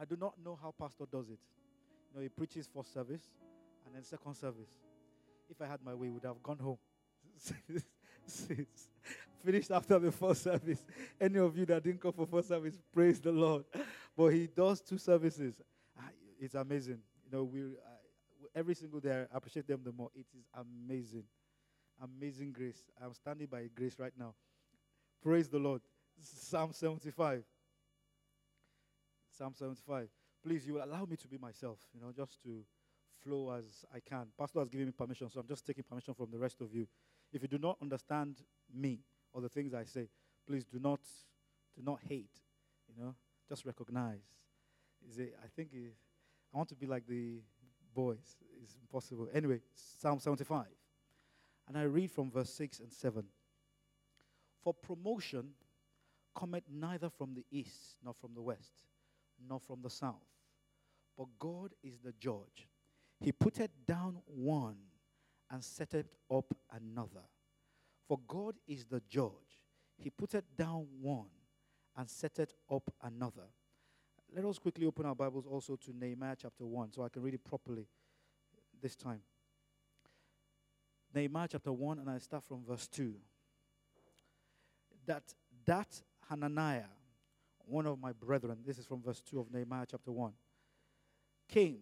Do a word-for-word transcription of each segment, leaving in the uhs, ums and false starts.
I do not know how pastor does it. You know, he preaches for service and then second service. If I had my way, I would have gone home. Finished after the first service. Any of you that didn't come for first service, praise the Lord. But he does two services. Uh, it's amazing. You know, we uh, every single day I appreciate them the more. It is amazing. Amazing grace. I'm standing by grace right now. Praise the Lord. Psalm seventy-five. Psalm seventy-five. Please, you will allow me to be myself, you know, just to flow as I can. Pastor has given me permission, so I'm just taking permission from the rest of you. If you do not understand me or the things I say, please do not do not hate, you know. Just recognize. Is it, I think it, I want to be like the boys. It's impossible. Anyway, Psalm seventy-five. And I read from verse six and seven. For promotion cometh neither from the east, nor from the west, nor from the south. But God is the judge. He putteth down one and setteth up another. For God is the judge. He putteth down one and setteth up another. Let us quickly open our Bibles also to Nehemiah chapter one, so I can read it properly this time. Nehemiah chapter one, and I start from verse two. That, that Hananiah, one of my brethren, this is from verse two of Nehemiah chapter one, came,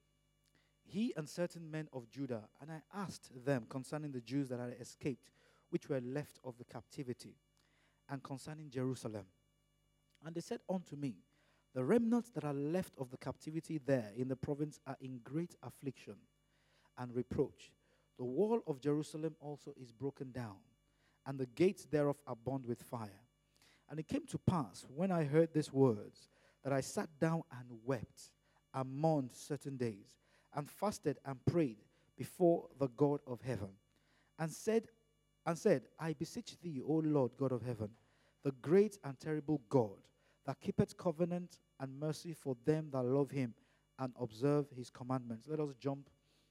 he and certain men of Judah, and I asked them concerning the Jews that had escaped, which were left of the captivity, and concerning Jerusalem. And they said unto me, the remnants that are left of the captivity there in the province are in great affliction and reproach. The wall of Jerusalem also is broken down, and the gates thereof are burned with fire. And it came to pass, when I heard these words, that I sat down and wept, and mourned certain days, and fasted and prayed before the God of heaven, and said, and said, I beseech thee, O Lord God of heaven, the great and terrible God, that keepeth covenant and mercy for them that love him and observe his commandments. Let us jump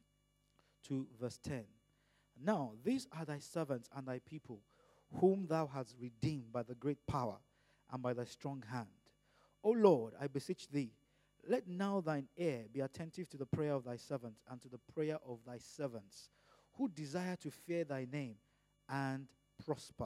to verse ten. Now these are thy servants and thy people, whom thou hast redeemed by the great power and by thy strong hand. O Lord, I beseech thee, let now thine ear be attentive to the prayer of thy servant and to the prayer of thy servants, who desire to fear thy name and prosper.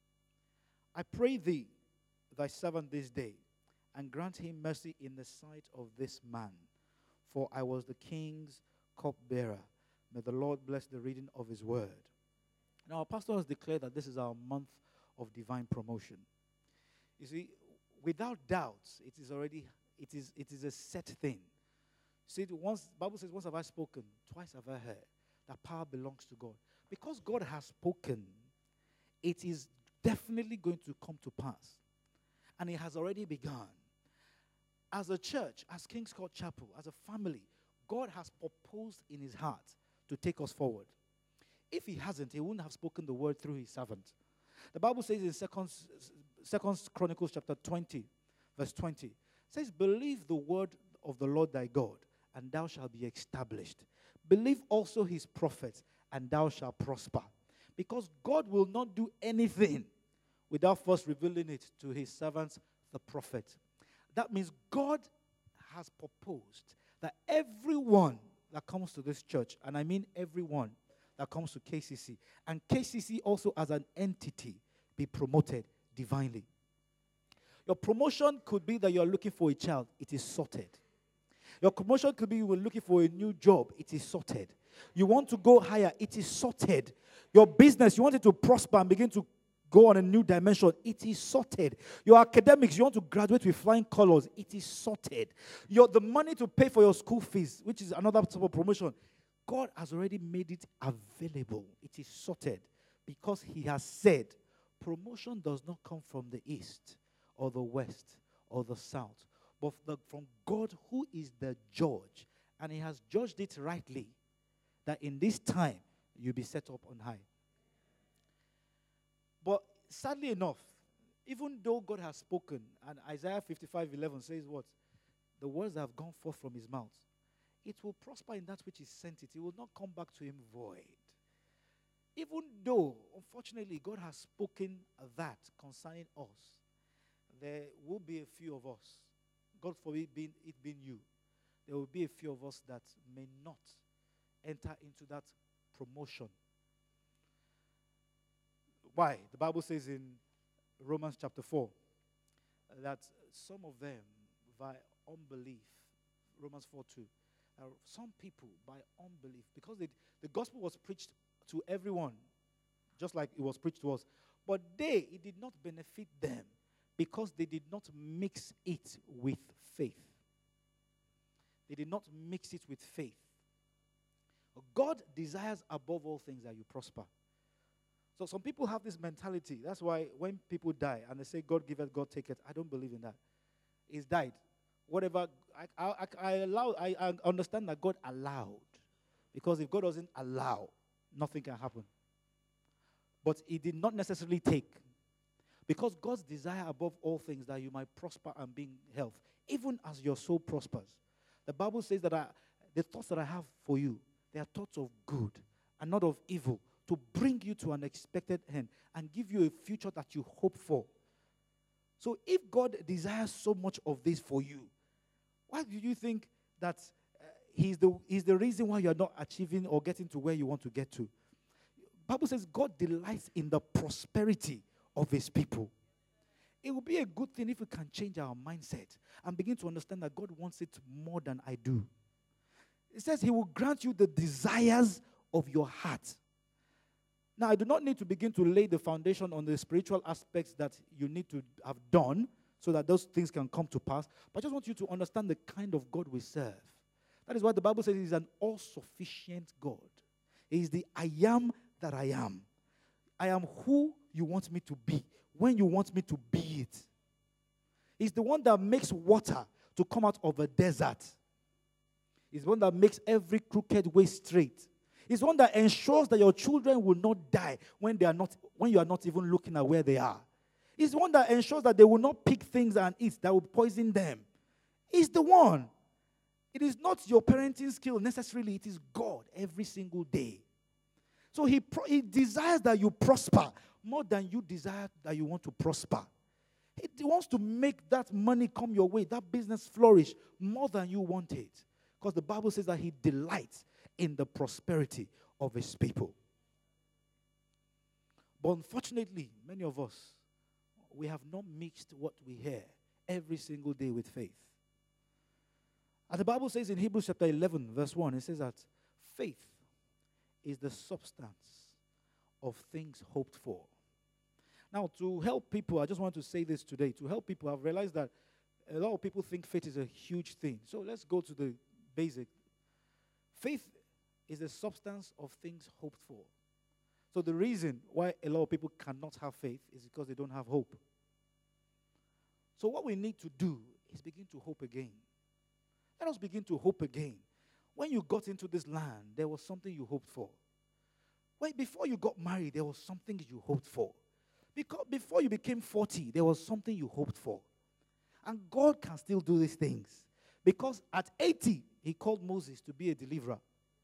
I pray thee, thy servant this day, and grant him mercy in the sight of this man, for I was the king's cupbearer. May the Lord bless the reading of his word. Now, our pastor has declared that this is our month of divine promotion. You see, without doubt, it is already, it is, it is a set thing. See, once, the Bible says, once have I spoken, twice have I heard, that power belongs to God. Because God has spoken, it is definitely going to come to pass. And it has already begun. As a church, as King's Court Chapel, as a family, God has proposed in his heart to take us forward. If he hasn't, he wouldn't have spoken the word through his servant. The Bible says in Second, Second Chronicles chapter twenty, verse twenty, it says, believe the word of the Lord thy God, and thou shalt be established. Believe also his prophets, and thou shalt prosper. Because God will not do anything without first revealing it to his servants, the prophet. That means God has proposed that everyone that comes to this church, and I mean everyone that comes to K C C, and K C C also as an entity, be promoted divinely. Your promotion could be that you are looking for a child. It is sorted. Your promotion could be you were looking for a new job. It is sorted. You want to go higher. It is sorted. Your business, you want it to prosper and begin to go on a new dimension. It is sorted. Your academics, you want to graduate with flying colors. It is sorted. Your, the money to pay for your school fees, which is another type of promotion, God has already made it available. It is sorted because he has said promotion does not come from the east or the west or the south, but the, from God who is the judge. And he has judged it rightly that in this time you'll be set up on high. But sadly enough, even though God has spoken, and Isaiah fifty-five eleven says what? The words that have gone forth from his mouth, it will prosper in that which he sent it. It will not come back to him void. Even though, unfortunately, God has spoken that concerning us, there will be a few of us, God forbid being, it being you, there will be a few of us that may not enter into that promotion. Why? The Bible says in Romans chapter four that some of them, by unbelief, Romans four two, uh, some people by unbelief, because they, the gospel was preached to everyone, just like it was preached to us, but they, it did not benefit them because they did not mix it with faith. They did not mix it with faith. God desires above all things that you prosper. So some people have this mentality. That's why when people die and they say, God giveth, God taketh, I don't believe in that. He's died. Whatever, I, I, I, allow, I, I understand that God allowed. Because if God doesn't allow, nothing can happen. But he did not necessarily take. Because God's desire above all things that you might prosper and be in health, even as your soul prospers. The Bible says that I, the thoughts that I have for you, they are thoughts of good and not of evil, to bring you to an expected end and give you a future that you hope for. So if God desires so much of this for you, why do you think that uh, he's, the, he's the reason why you're not achieving or getting to where you want to get to? The Bible says God delights in the prosperity of his people. It will be a good thing if we can change our mindset and begin to understand that God wants it more than I do. It says he will grant you the desires of your heart. Now, I do not need to begin to lay the foundation on the spiritual aspects that you need to have done so that those things can come to pass. But I just want you to understand the kind of God we serve. That is why the Bible says he's an all-sufficient God. He is the I am that I am. I am who you want me to be when you want me to be it. He's the one that makes water to come out of a desert. He's the one that makes every crooked way straight. He's the one that ensures that your children will not die when they are not, when you are not even looking at where they are. He's the one that ensures that they will not pick things and eat that will poison them. He's the one. It is not your parenting skill necessarily. It is God every single day. So he, pro- he desires that you prosper more than you desire that you want to prosper. He wants to make that money come your way, that business flourish more than you want it. Because the Bible says that he delights in the prosperity of his people. But unfortunately, many of us, we have not mixed what we hear every single day with faith. And the Bible says in Hebrews chapter eleven, verse one, it says that faith is the substance of things hoped for. Now, to help people, I just want to say this today. To help people, I've realized that a lot of people think faith is a huge thing. So let's go to the basic. Faith is the substance of things hoped for. So the reason why a lot of people cannot have faith is because they don't have hope. So what we need to do is begin to hope again. Let us begin to hope again. When you got into this land, there was something you hoped for. Wait, before you got married, there was something you hoped for. Because before you became forty, there was something you hoped for. And God can still do these things. Because at eighty, he called Moses to be a deliverer.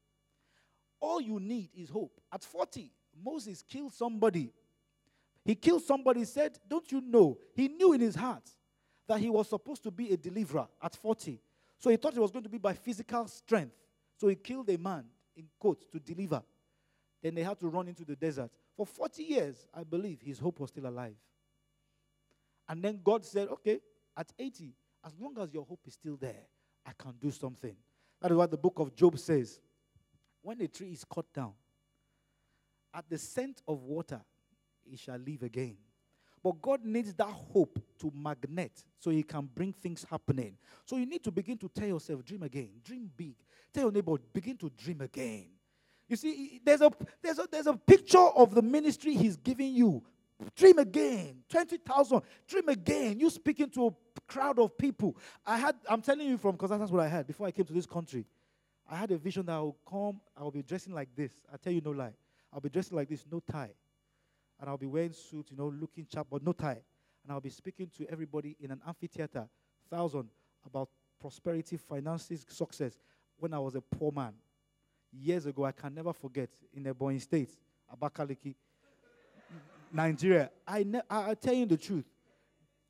All you need is hope. At forty, Moses killed somebody. He killed somebody, said, don't you know? He knew in his heart that he was supposed to be a deliverer at forty. So he thought it was going to be by physical strength. So he killed a man, in quotes, to deliver. Then they had to run into the desert. For forty years, I believe, his hope was still alive. And then God said, okay, at eighty, as long as your hope is still there, I can do something. That is what the book of Job says. When a tree is cut down, at the scent of water, it shall live again. But God needs that hope to magnet so he can bring things happening. So you need to begin to tell yourself, dream again, dream big. Tell your neighbor, begin to dream again. You see, there's a, there's a, there's a picture of the ministry he's giving you. Dream again. twenty thousand. Dream again. You speaking to a crowd of people. I had, I'm telling you from, because that's what I had before I came to this country. I had a vision that I will come, I will be dressing like this. I tell you no lie. I'll be dressing like this, no tie. And I'll be wearing suit, you know, looking sharp, but no tie. And I'll be speaking to everybody in an amphitheater, thousand, about prosperity, finances, success, when I was a poor man. Years ago, I can never forget, in Ebonyi State, Abakaliki, Nigeria. I, ne- I, I tell you the truth.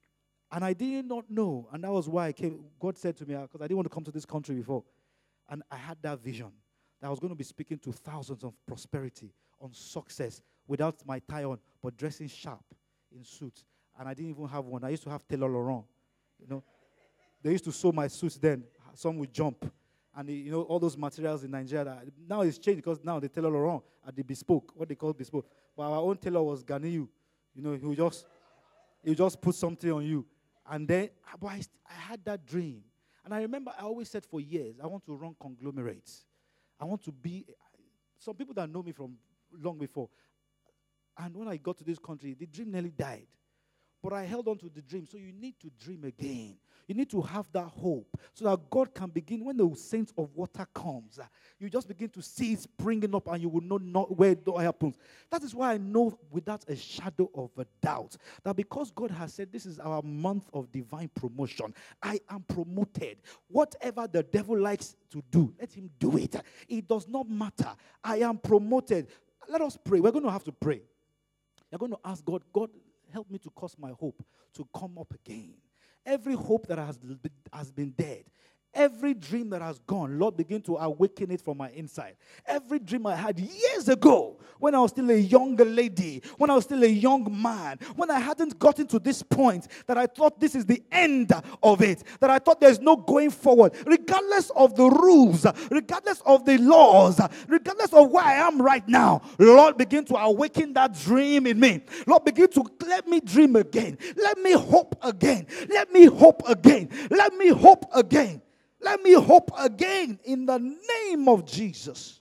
And I did not know. And that was why I came. God said to me, because I didn't want to come to this country before. And I had that vision that I was going to be speaking to thousands of prosperity, on success, without my tie on, but dressing sharp in suits. And I didn't even have one. I used to have Taylor Laurent. You know, they used to sew my suits then. Some would jump. And, the, you know, all those materials in Nigeria. Now it's changed because now the Taylor Laurent are the bespoke, what they call bespoke. But our own tailor was Ganiyu. You know, he would just, he would just put something on you. And then, but I, I had that dream. And I remember I always said for years, I want to run conglomerates. I want to be, some people that know me from long before. And when I got to this country, the dream nearly died. But I held on to the dream. So you need to dream again. You need to have that hope so that God can begin. When the saints of water comes, uh, you just begin to see it springing up and you will know not where it happens. That is why I know without a shadow of a doubt that because God has said this is our month of divine promotion, I am promoted. Whatever the devil likes to do, let him do it. It does not matter. I am promoted. Let us pray. We're going to have to pray. You're going to ask God, God, help me to cause my hope to come up again. Every hope that has been, has been dead, every dream that has gone, Lord, begin to awaken it from my inside. Every dream I had years ago, when I was still a younger lady, when I was still a young man, when I hadn't gotten to this point that I thought this is the end of it, that I thought there's no going forward, regardless of the rules, regardless of the laws, regardless of where I am right now, Lord, begin to awaken that dream in me. Lord, begin to let me dream again. Let me hope again. Let me hope again. Let me hope again. Let me hope again in the name of Jesus.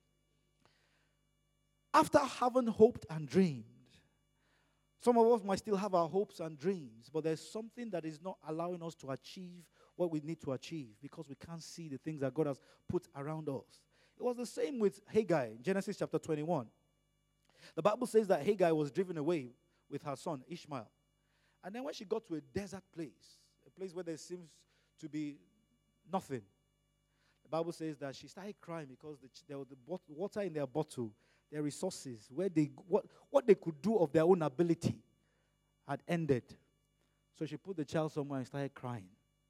After having hoped and dreamed, some of us might still have our hopes and dreams, but there's something that is not allowing us to achieve what we need to achieve because we can't see the things that God has put around us. It was the same with Hagar in Genesis chapter twenty-one. The Bible says that Hagar was driven away with her son Ishmael. And then when she got to a desert place, a place where there seems to be nothing, the Bible says that she started crying because the, there was the bot- water in their bottle, their resources, where they what, what they could do of their own ability had ended. So she put the child somewhere and started crying.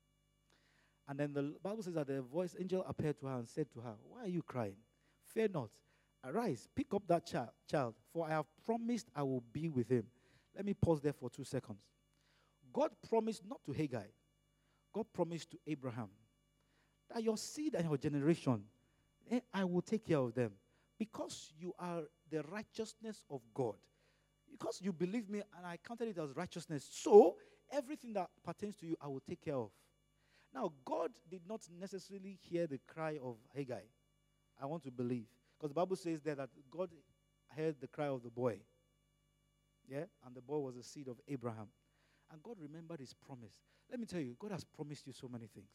And then the Bible says that the voice angel appeared to her and said to her, "Why are you crying? Fear not. Arise, pick up that child, child, for I have promised I will be with him." Let me pause there for two seconds. God promised not to Hagar. God promised to Abraham that your seed and your generation, eh, I will take care of them. Because you are the righteousness of God. Because you believe me and I counted it as righteousness. So, everything that pertains to you, I will take care of. Now, God did not necessarily hear the cry of Hagar. I want to believe. Because the Bible says there that God heard the cry of the boy. Yeah? And the boy was the seed of Abraham. And God remembered his promise. Let me tell you, God has promised you so many things.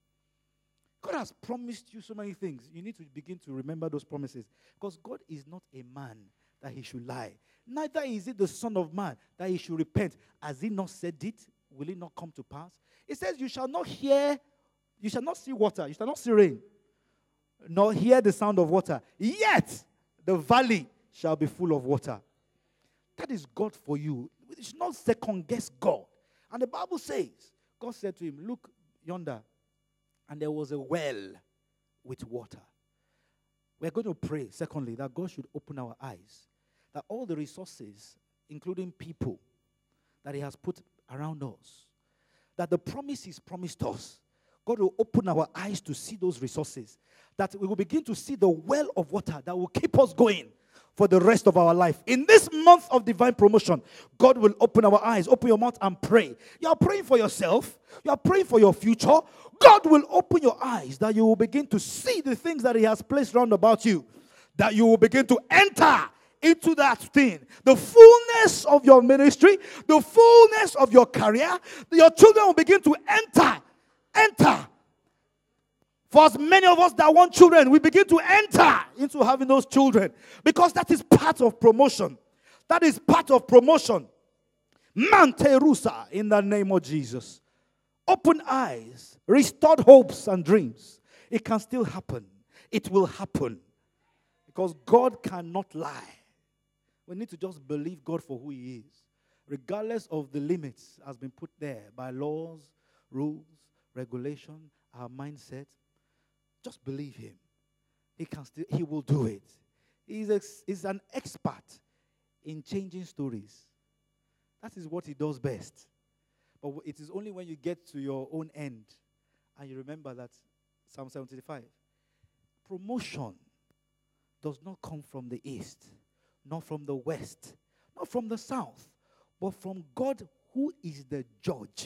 God has promised you so many things. You need to begin to remember those promises. Because God is not a man that he should lie. Neither is it the Son of Man that he should repent. Has he not said it? Will it not come to pass? It says, you shall not hear, you shall not see water, you shall not see rain, nor hear the sound of water. Yet the valley shall be full of water. That is God for you. You should not second guess God. And the Bible says, God said to him, look yonder, and there was a well with water. We're going to pray, secondly, that God should open our eyes. That all the resources, including people, that he has put around us, that the promise he's promised us, God will open our eyes to see those resources. That we will begin to see the well of water that will keep us going for the rest of our life. In this month of divine promotion, God will open our eyes. Open your mouth and pray. You are praying for yourself. You are praying for your future. God will open your eyes that you will begin to see the things that he has placed round about you. That you will begin to enter into that thing. The fullness of your ministry, the fullness of your career, your children will begin to enter. Enter. For as many of us that want children, we begin to enter into having those children. Because that is part of promotion. That is part of promotion. Manterusa, in the name of Jesus. Open eyes, restored hopes and dreams. It can still happen. It will happen. Because God cannot lie. We need to just believe God for who he is. regardless of the limits has been put there by laws, rules, regulation, our mindset, just believe him. He can still, he will do it. He's, ex, he's an expert in changing stories. That is what he does best. But it is only when you get to your own end and you remember that Psalm seventy-five, promotion does not come from the east, not from the west, not from the south, but from God who is the judge.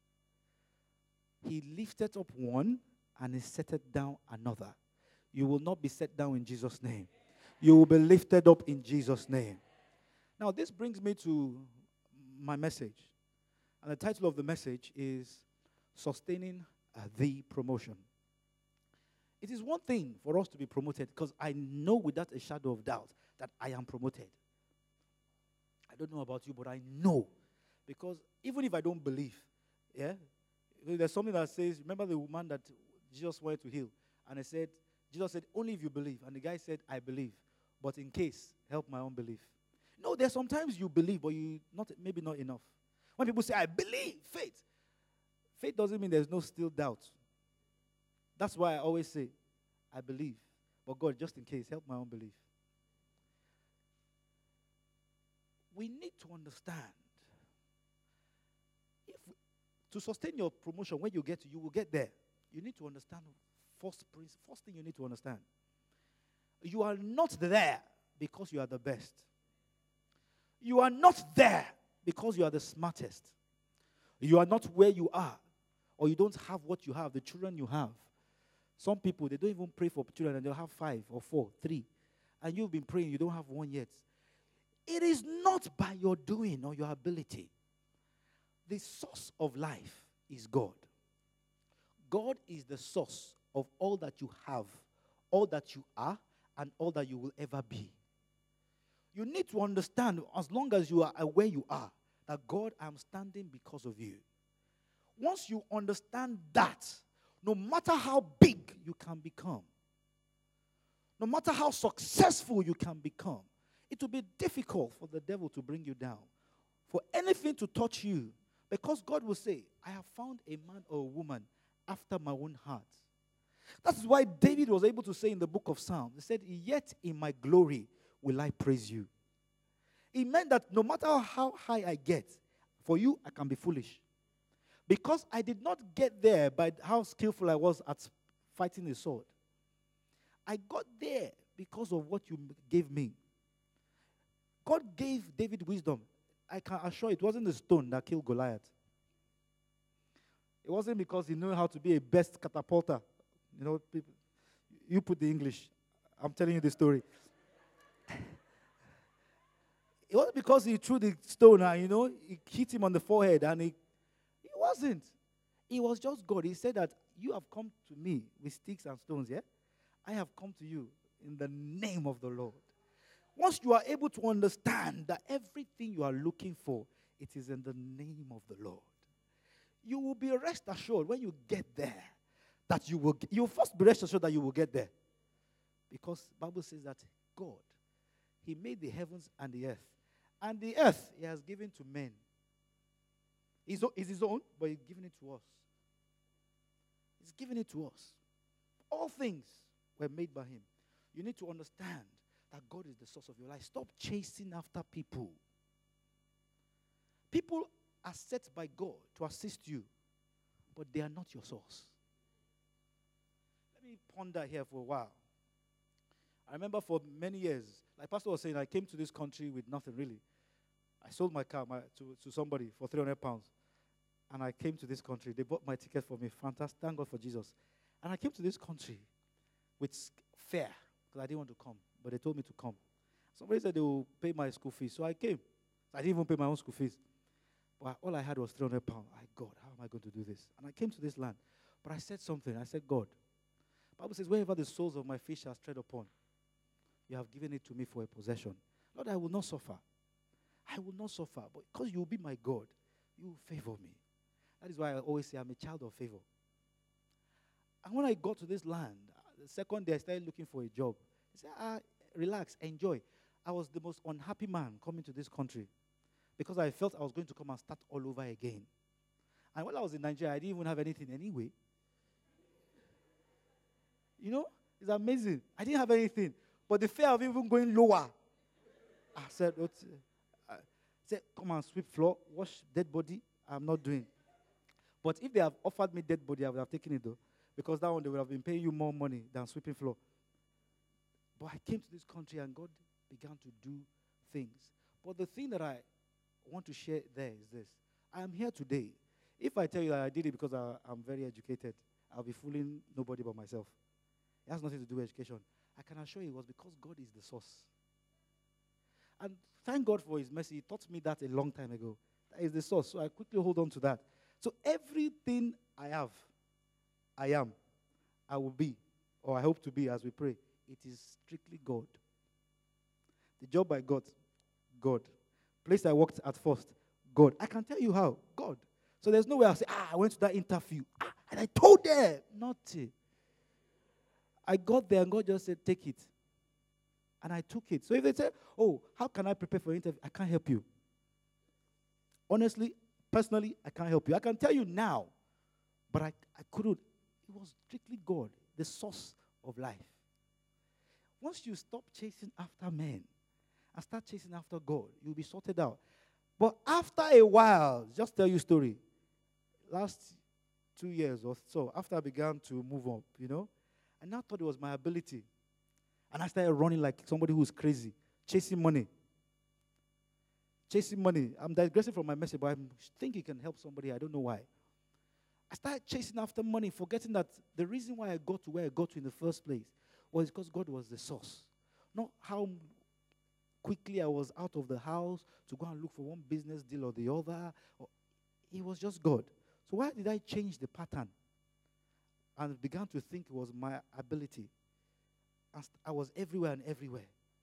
He lifted up one and he set it down another. You will not be set down in Jesus' name. You will be lifted up in Jesus' name. Now, this brings me to my message. And the title of the message is Sustaining uh, the Promotion. It is one thing for us to be promoted because I know without a shadow of doubt that I am promoted. I don't know about you, but I know. Because even if I don't believe, yeah, there's something that says, remember the woman that Jesus wanted to heal? And I said, Jesus said, only if you believe. And the guy said, I believe. But in case, help my unbelief. No, there's sometimes you believe, but you not maybe not enough. When people say, I believe, faith. Faith doesn't mean there's no still doubt. That's why I always say, I believe. But God, just in case, help my unbelief. We need to understand. If we, to sustain your promotion, when you get to, you will get there. You need to understand first, first thing you need to understand. You are not there because you are the best. You are not there because you are the smartest. You are not where you are, or you don't have what you have, the children you have. Some people, they don't even pray for children and they'll have five or four, three. And you've been praying, you don't have one yet. It is not by your doing or your ability. The source of life is God. God is the source of all that you have, all that you are, and all that you will ever be. You need to understand, as long as you are where you are, that God, I'm standing because of you. Once you understand that, no matter how big you can become, no matter how successful you can become, it will be difficult for the devil to bring you down, for anything to touch you, because God will say, I have found a man or a woman after my own heart. That is why David was able to say in the book of Psalms, he said, yet in my glory will I praise you. It meant that no matter how high I get, for you, I can be foolish. Because I did not get there by how skillful I was at fighting a sword. I got there because of what you gave me. God gave David wisdom. I can assure you, it wasn't the stone that killed Goliath. It wasn't because he knew how to be a best catapulter. You know, people, you put the English. I'm telling you the story. It wasn't because he threw the stone and, you know, it hit him on the forehead and he, it wasn't. It was just God. He said that you have come to me with sticks and stones, yeah? I have come to you in the name of the Lord. Once you are able to understand that everything you are looking for, it is in the name of the Lord, you will be rest assured when you get there that you will, you will first be rest assured that you will get there. Because the Bible says that God, He made the heavens and the earth. And the earth He has given to men. It's His own, but He's given it to us. He's given it to us. All things were made by Him. You need to understand that God is the source of your life. Stop chasing after people. People are set by God to assist you, but they are not your source. Let me ponder here for a while. I remember for many years, like Pastor was saying, I came to this country with nothing really. I sold my car my, to, to somebody for three hundred pounds. And I came to this country. They bought my ticket for me. Fantastic. Thank God for Jesus. And I came to this country with fear because I didn't want to come. But they told me to come. Somebody said they will pay my school fees. So I came. I didn't even pay my own school fees. But all I had was three hundred pounds. I, God, how am I going to do this? And I came to this land. But I said something. I said, God, the Bible says, wherever the soles of my feet shall tread upon, you have given it to me for a possession. Lord, I will not suffer. I will not suffer. But because you will be my God, you will favor me. That is why I always say I'm a child of favor. And when I got to this land, the second day I started looking for a job. I said, ah, relax, enjoy. I was the most unhappy man coming to this country. because I felt I was going to come and start all over again. And while I was in Nigeria, I didn't even have anything anyway. You know, it's amazing. I didn't have anything. But the fear of even going lower, I said, what? I said, come and sweep floor, wash dead body. I'm not doing. But if they have offered me dead body, I would have taken it though. Because that one, they would have been paying you more money than sweeping floor. But I came to this country and God began to do things. But the thing that I want to share there is this. I am here today. If I tell you that I did it because I, I'm very educated, I'll be fooling nobody but myself. It has nothing to do with education. I can assure you it was because God is the source. And thank God for his mercy. He taught me that a long time ago. That is the source. So I quickly hold on to that. So everything I have, I am, I will be, or I hope to be as we pray, it is strictly God. The job I got, God. Place I worked at first, God. I can tell you how, God. So there's no way I'll say, ah, I went to that interview, ah, and I told them, nothing. I got there and God just said, take it. And I took it. So if they say, oh, how can I prepare for an interview? I can't help you. Honestly, personally, I can't help you. I can tell you now, but I, I couldn't. It was strictly God, the source of life. Once you stop chasing after men and start chasing after God, you'll be sorted out. But after a while, just tell you a story. Last two years or so, after I began to move up, you know, I now thought it was my ability. And I started running like somebody who's crazy, chasing money. Chasing money. I'm digressing from my message, but I think it can help somebody. I don't know why. I started chasing after money, forgetting that the reason why I got to where I got to in the first place was because God was the source. Not how quickly I was out of the house to go and look for one business deal or the other. It was just God. So why did I change the pattern? And began to think it was my ability. I was everywhere and everywhere.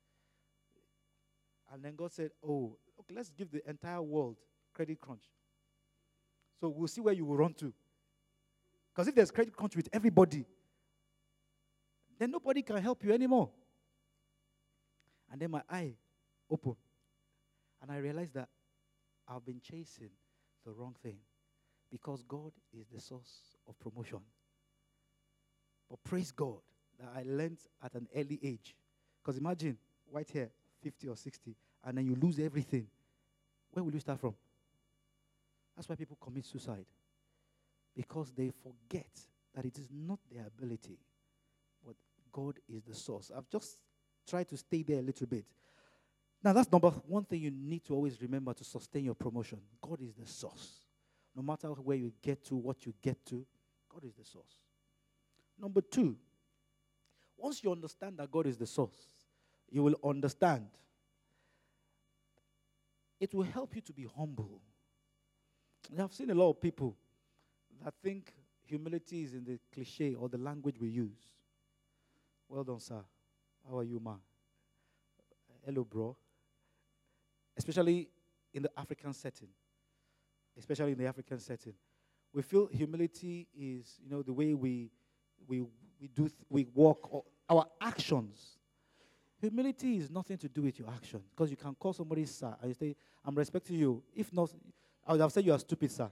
And then God said, oh, okay, let's give the entire world credit crunch. So we'll see where you will run to. Because if there's credit crunch with everybody, then nobody can help you anymore. And then my eye opened. And I realized that I've been chasing the wrong thing. Because God is the source of promotion. But praise God that I learned at an early age. Because imagine, white hair, fifty or sixty, and then you lose everything. Where will you start from? That's why people commit suicide. Because they forget that it is not their ability, but God is the source. I've just tried to stay there a little bit. Now, that's number one thing you need to always remember to sustain your promotion. God is the source. No matter where you get to, what you get to, God is the source. Number two, once you understand that God is the source, you will understand. It will help you to be humble. I've seen a lot of people that think humility is in the cliche or the language we use. Well done, sir. How are you, ma? Hello, bro. Especially in the African setting. Especially in the African setting. We feel humility is, you know, the way we we we do th- we walk, or our actions. Humility is nothing to do with your action. Because you can call somebody sir and you say, I'm respecting you. If not, I would have said you are stupid, sir.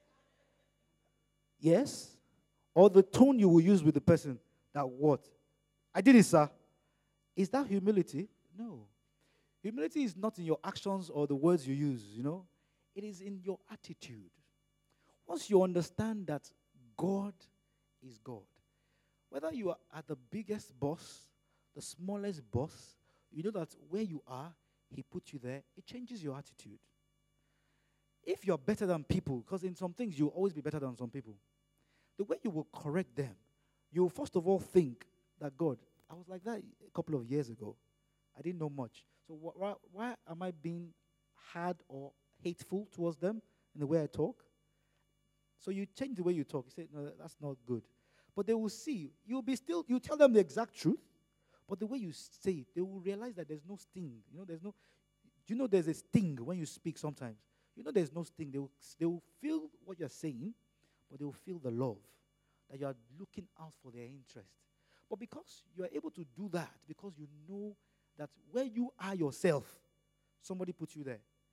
Yes? Or the tone you will use with the person. That what? I did it, sir. Is that humility? No. Humility is not in your actions or the words you use, you know. It is in your attitude. Once you understand that God is God, whether you are at the biggest boss, the smallest boss, you know that where you are, he put you there, it changes your attitude. If you're better than people, because in some things you'll always be better than some people, the way you will correct them, you will first of all think that God, I was like that a couple of years ago. I didn't know much. So wh- why, why am I being hard or hateful towards them in the way I talk? So you change the way you talk. You say, no, that's not good. But they will see. You'll be still, you tell them the exact truth, but the way you say it, they will realize that there's no sting. You know, there's no, do you know there's a sting when you speak sometimes? You know there's no sting. They will, they will feel what you're saying, but they will feel the love, that you are looking out for their interest. But because you are able to do that, because you know that where you are yourself, somebody put you there.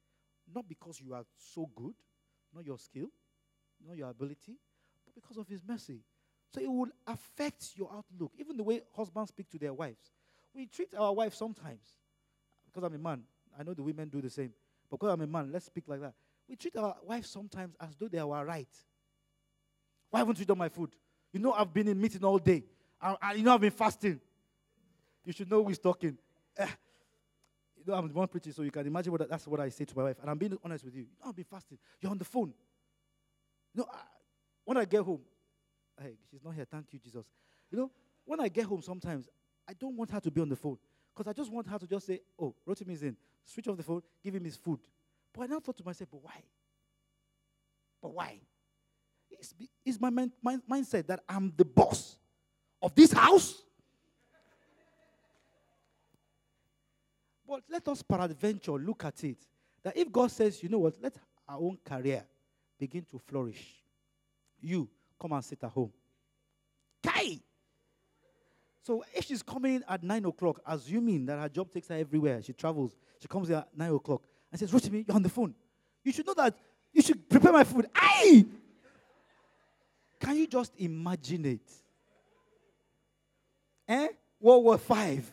not because you are so good, not your skill, not your ability, but because of his mercy. So it will affect your outlook. Even the way husbands speak to their wives. We treat our wives sometimes, because I'm a man, I know the women do the same, but because I'm a man, let's speak like that. We treat our wives sometimes as though they are our right. Why haven't you done my food? You know I've been in meeting all day. I, I, you know I've been fasting. You should know who is talking. Eh. You know I'm the one preaching, so you can imagine what that's what I say to my wife. And I'm being honest with you. You know I've been fasting. You're on the phone. You know, I, when I get home, hey, she's not here. Thank you, Jesus. You know, when I get home sometimes, I don't want her to be on the phone. Because I just want her to just say, oh, Rotimi is in. Switch off the phone, give him his food. But I now thought to myself, but why? But why? It's, it's my mind, mind, mindset that I'm the boss of this house. But let us peradventure look at it. That if God says, you know what, let our own career begin to flourish. You, come and sit at home. Kai! So if she's coming at nine o'clock, assuming that her job takes her everywhere, she travels, she comes here at nine o'clock and says, Rotimi, you're on the phone. You should know that you should prepare my food. Aye! Can you just imagine it? Eh? World War Five.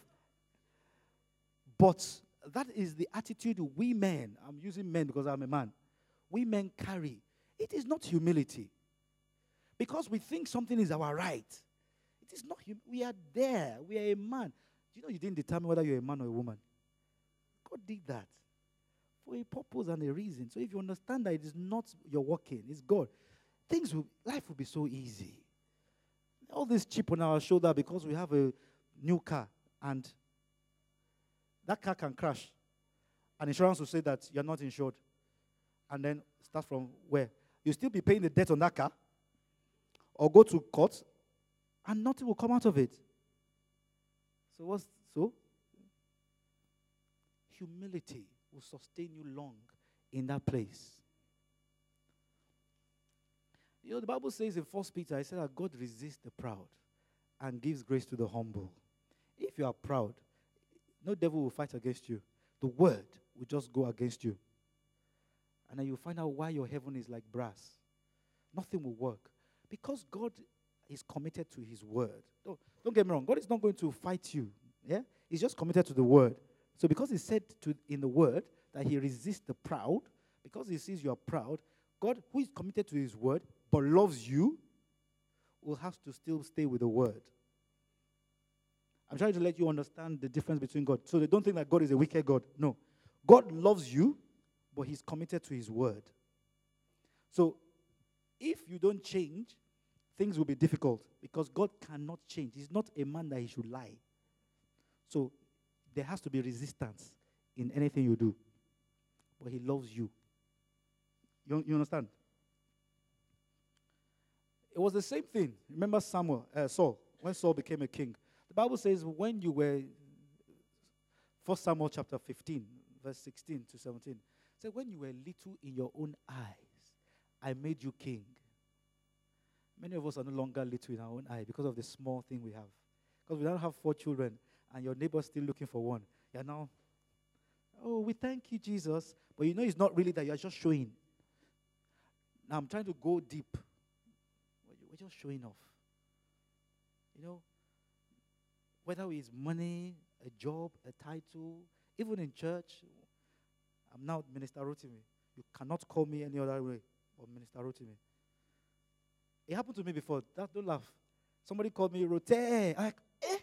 But that is the attitude we men, I'm using men because I'm a man, we men carry. It is not humility. Because we think something is our right. It is not hum- We are there. We are a man. Do you know you didn't determine whether you're a man or a woman? God did that for a purpose and a reason. So if you understand that it is not your working, it's God, things will, life will be so easy. All this chip on our shoulder because we have a new car and that car can crash. And insurance will say that you're not insured. And then start from where? You'll still be paying the debt on that car or go to court and nothing will come out of it. So what's so? Humility will sustain you long in that place. You know, the Bible says in First Peter, it says that God resists the proud and gives grace to the humble. If you are proud, no devil will fight against you. The word will just go against you. And then you'll find out why your heaven is like brass. Nothing will work. Because God is committed to his word. Don't, don't get me wrong. God is not going to fight you. Yeah? He's just committed to the word. So because he said to, in the word that he resists the proud, because he sees you are proud, God, who is committed to his word but loves you, will have to still stay with the word. I'm trying to let you understand the difference between God. So they don't think that God is a wicked God. No. God loves you, but he's committed to his word. So if you don't change, things will be difficult because God cannot change. He's not a man that he should lie. So there has to be resistance in anything you do. But he loves you. You, you understand? It was the same thing. Remember Samuel, uh, Saul, when Saul became a king. The Bible says when you were, First Samuel chapter fifteen, verse sixteen to seventeen, it said when you were little in your own eyes, I made you king. Many of us are no longer little in our own eye because of the small thing we have. Because we don't have four children and your neighbor's still looking for one. You're now, oh, we thank you, Jesus. But you know it's not really that. You're just showing. Now I'm trying to go deep. We're just showing off. You know, whether it's money, a job, a title, even in church. I'm now Minister Rotimi. You cannot call me any other way or Minister Rotimi. It happened to me before. That, don't laugh. Somebody called me Rote. I'm like, eh?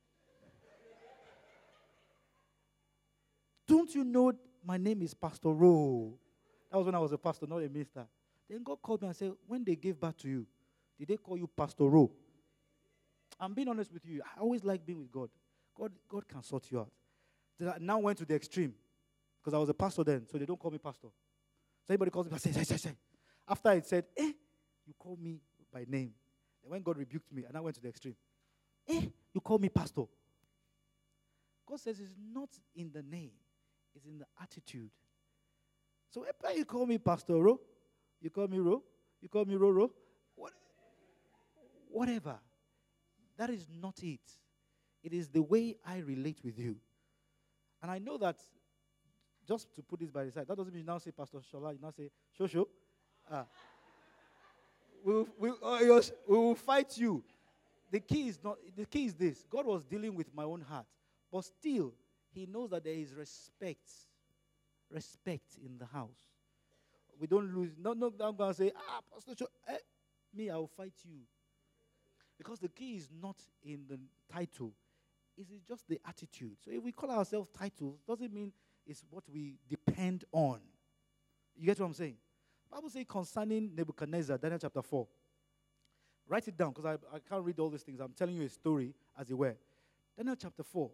Don't you know my name is Pastor Ro? That was when I was a pastor, not a minister. Then God called me and said, when they gave birth to you, did they call you Pastor Ro? I'm being honest with you. I always like being with God. God, God can sort you out. Then I now went to the extreme because I was a pastor then, so they don't call me pastor. So anybody calls me, I say, say, say, say. After I said, eh, you call me by name. And when God rebuked me, and I went to the extreme, eh, you call me pastor. God says it's not in the name, it's in the attitude. So if you call me Pastor Ro, you call me Ro, you call me Ro Ro, what, whatever. That is not it. It is the way I relate with you. And I know that just to put this by the side, that doesn't mean you now say Pastor Shola, you now say Shosho. Ah. We will, we, uh, we will fight you. The key is not. The key is this. God was dealing with my own heart, but still, He knows that there is respect, respect in the house. We don't lose. No, no, I'm going to say, ah, Pastor Cho, eh, me, I will fight you. Because the key is not in the title. It's just the attitude. So if we call ourselves titles, doesn't mean it's what we depend on. You get what I'm saying? The Bible says concerning Nebuchadnezzar, Daniel chapter four. Write it down because I, I can't read all these things. I'm telling you a story as it were. Daniel chapter four.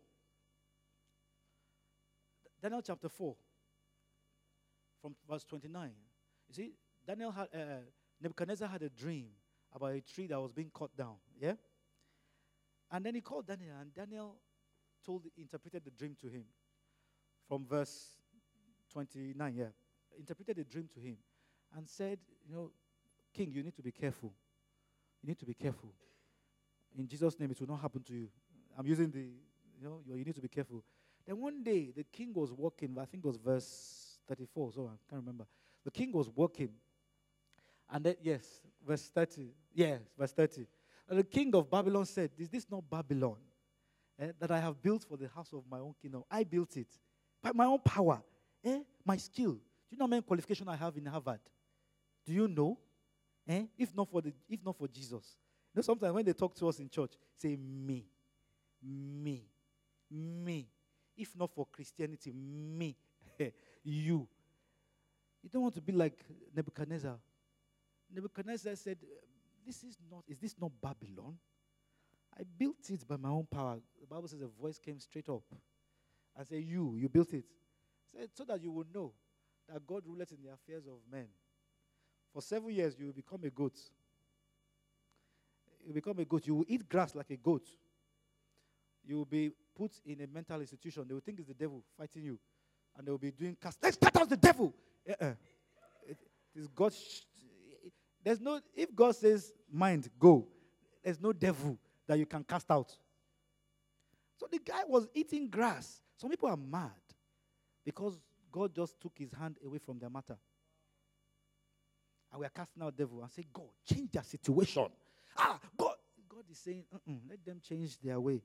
Daniel chapter four. From verse twenty-nine. You see, Daniel had, uh, Nebuchadnezzar had a dream about a tree that was being cut down. Yeah? And then he called Daniel, and Daniel told, interpreted the dream to him. From verse twenty-nine, yeah. Interpreted the dream to him and said, you know, King, you need to be careful. You need to be careful. In Jesus' name, it will not happen to you. I'm using the, you know, you need to be careful. Then one day, the king was walking, I think it was verse thirty-four, so I can't remember. The king was walking, and then, yes, verse thirty. Yes, verse thirty. And the king of Babylon said, is this not Babylon eh, that I have built for the house of my own kingdom? I built it by my own power, eh, my skill. Do you know how many qualifications I have in Harvard? Do you know? Eh? If not for the, if not for Jesus. You know, sometimes when they talk to us in church, say me, me, me. If not for Christianity, me, you. You don't want to be like Nebuchadnezzar. Nebuchadnezzar said, "This is not. Is this not Babylon? I built it by my own power." The Bible says a voice came straight up and said, "You, you built it." Said so that you will know that God ruleth in the affairs of men. For seven years, you will become a goat. You will become a goat. You will eat grass like a goat. You will be put in a mental institution. They will think it's the devil fighting you. And they will be doing cast. Let's cut out the devil. Uh-uh. It is God. Sh- there's no, if God says, mind, go, there's no devil that you can cast out. So the guy was eating grass. Some people are mad because God just took his hand away from their matter. And we are casting out devil and say, God, change their situation. Ah, God. God is saying, uh-uh, let them change their ways.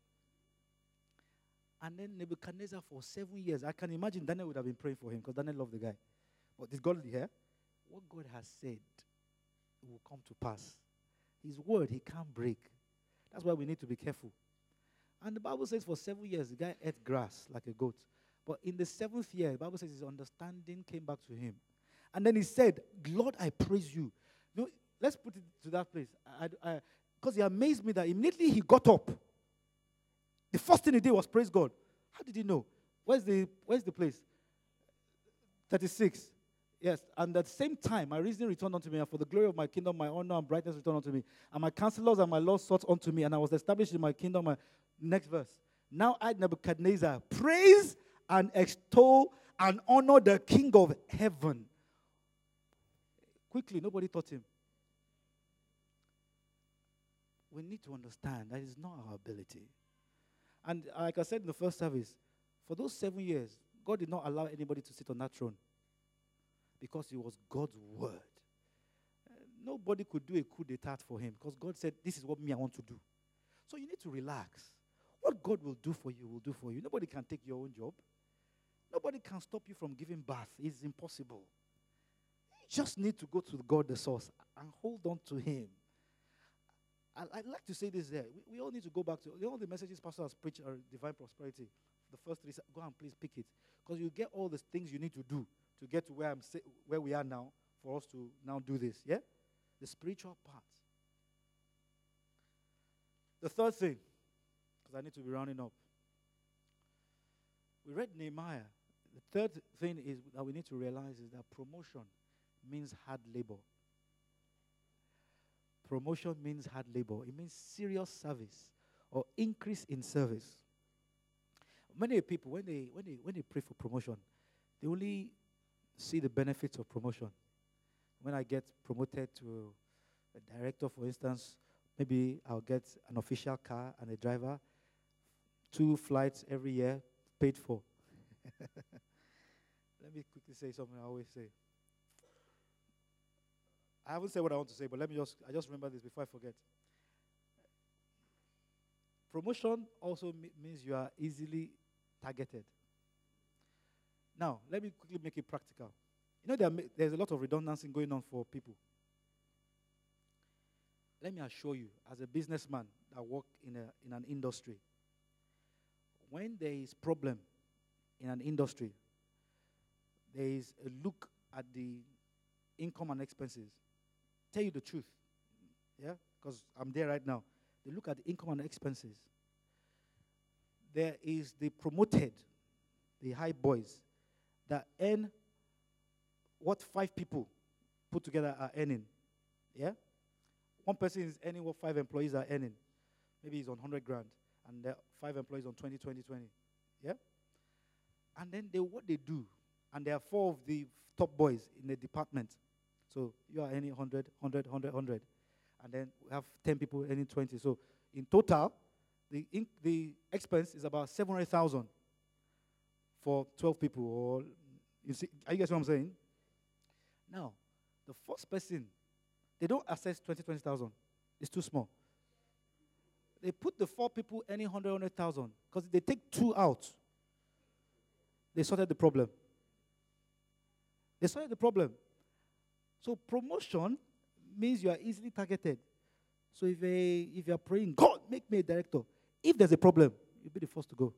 And then Nebuchadnezzar for seven years, I can imagine Daniel would have been praying for him because Daniel loved the guy. But did God hear? What God has said will come to pass. His word, he can't break. That's why we need to be careful. And the Bible says for seven years, the guy ate grass like a goat. But in the seventh year, the Bible says his understanding came back to him. And then he said, Lord, I praise you. you know, let's put it to that place. Because he amazed me that immediately he got up. The first thing he did was praise God. How did he know? Where's the, where's the place? thirty-six. Yes, and at the same time, my reason returned unto me, and for the glory of my kingdom, my honor and brightness returned unto me. And my counselors and my laws sought unto me, and I was established in my kingdom. My next verse. Now I, Nebuchadnezzar, praise and extol and honor the King of heaven. Quickly, nobody taught him. We need to understand that it's not our ability. And like I said in the first service, for those seven years, God did not allow anybody to sit on that throne because it was God's word. Uh, nobody could do a coup d'etat for him because God said, this is what me I want to do. So you need to relax. What God will do for you will do for you. Nobody can take your own job. Nobody can stop you from giving birth. It's impossible. You just need to go to God the source and hold on to him. I'd like to say this there. We, we all need to go back to, you know, the messages Pastor has preached are divine prosperity. The first three, go and please pick it. Because you get all the things you need to do to get to where I'm sa- where we are now for us to now do this. Yeah? The spiritual part. The third thing, because I need to be rounding up. We read Nehemiah. The third thing is that we need to realize is that promotion means hard labor. Promotion means hard labor. It means serious service or increase in service. Many people, when they when they when they pray for promotion, they only see the benefits of promotion. When I get promoted to a director, for instance, maybe I'll get an official car and a driver, two flights every year paid for. Let me quickly say something I always say. I haven't said what I want to say, but let me just, I just remember this before I forget. Promotion also me- means you are easily targeted. Now, let me quickly make it practical. You know, there ma- there's a lot of redundancy going on for people. Let me assure you, as a businessman that work in, a, in an industry, when there is problem in an industry, there is a look at the income and expenses. Tell you the truth, yeah, because I'm there right now. They look at the income and expenses. There is the promoted, the high boys, that earn what five people put together are earning, yeah? One person is earning what five employees are earning. Maybe he's on one hundred grand, and there are five employees on twenty, twenty, twenty, yeah? And then they, what they do, and there are four of the top boys in the department. So you are earning one hundred, one hundred, one hundred, one hundred. And then we have ten people earning twenty. So in total, the inc- the expense is about seven hundred thousand for twelve people. Or you see, are you guys what I'm saying? Now, the first person, they don't assess twenty, twenty thousand. It's too small. They put the four people earning one hundred, one hundred thousand because they take two out. They sorted the problem. They sorted the problem. So promotion means you are easily targeted. So if, a, if you are praying, God, make me a director. If there's a problem, you'll be the first to go.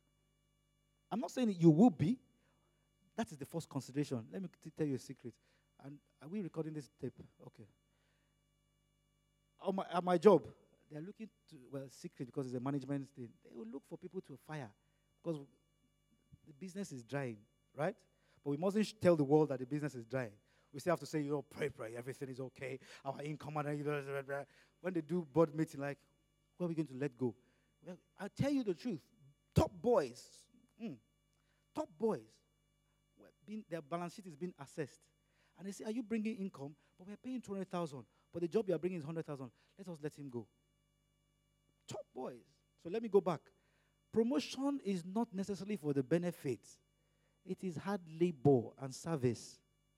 I'm not saying you will be. That is the first consideration. Let me t- tell you a secret. And are we recording this tape? Okay. On my, at my job, they're looking to, well, secret because it's a management thing. They will look for people to fire because the business is drying, right? But we mustn't sh- tell the world that the business is drying. We still have to say, you know, pray, pray, everything is okay. Our income, and blah, blah, blah. When they do board meeting, like, where are we going to let go? Well, I'll tell you the truth. Top boys, mm, top boys, well, being, their balance sheet is being assessed. And they say, are you bringing income? But we're paying two hundred thousand. But the job you are bringing is one hundred thousand. Let us let him go. Top boys. So let me go back. Promotion is not necessarily for the benefits. It is hard labor and service.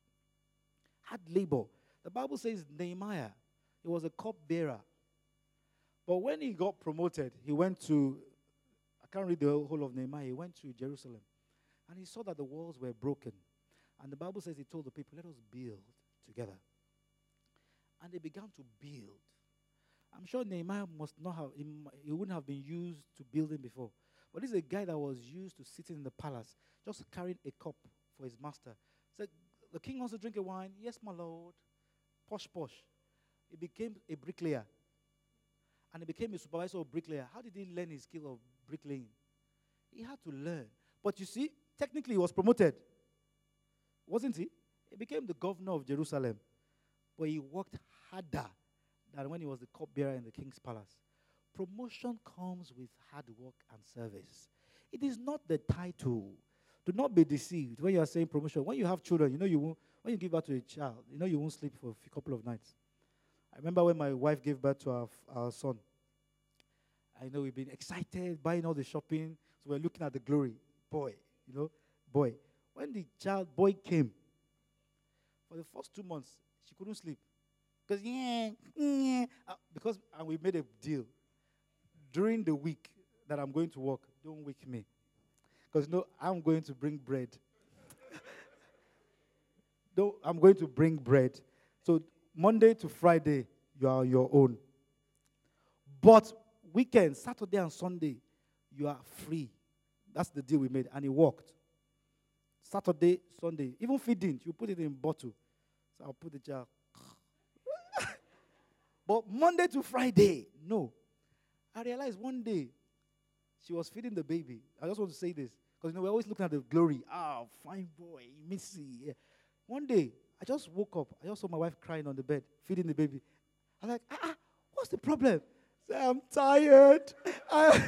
Hard labor. The Bible says Nehemiah, he was a cupbearer. But when he got promoted, he went to, I can't read the whole of Nehemiah, he went to Jerusalem. And he saw that the walls were broken. And the Bible says he told the people, let us build together. And they began to build. I'm sure Nehemiah must not have, he, he wouldn't have been used to building before. But this is a guy that was used to sitting in the palace, just carrying a cup for his master. Said, the king wants to drink a wine. Yes, my lord. Posh, posh. He became a bricklayer. And he became a supervisor of bricklayer. How did he learn his skill of bricklaying? He had to learn. But you see, technically he was promoted. Wasn't he? He became the governor of Jerusalem. But he worked harder than when he was the cupbearer in the king's palace. Promotion comes with hard work and service. It is not the title. Do not be deceived when you are saying promotion. When you have children, you know you won't, when you give birth to a child, you know you won't sleep for a couple of nights. I remember when my wife gave birth to our, our son. I know we've been excited, buying all the shopping. So we're looking at the glory. Boy, you know, boy. When the child, boy came, for the first two months, she couldn't sleep. Because, yeah, yeah. Uh, because, and we made a deal. During the week that I'm going to work, don't wake me. Because, you know, I'm going to bring bread. no, I'm going to bring bread. So, Monday to Friday, you are on your own. But weekend, Saturday and Sunday, you are free. That's the deal we made. And it worked. Saturday, Sunday, even feeding, you put it in bottle. So I'll put the jar. But Monday to Friday, no. I realized one day, she was feeding the baby. I just want to say this. Because, you know, we're always looking at the glory. Ah, fine boy, Missy. Yeah. One day, I just woke up. I just saw my wife crying on the bed, feeding the baby. I was like, ah, ah what's the problem? I said, I'm tired. I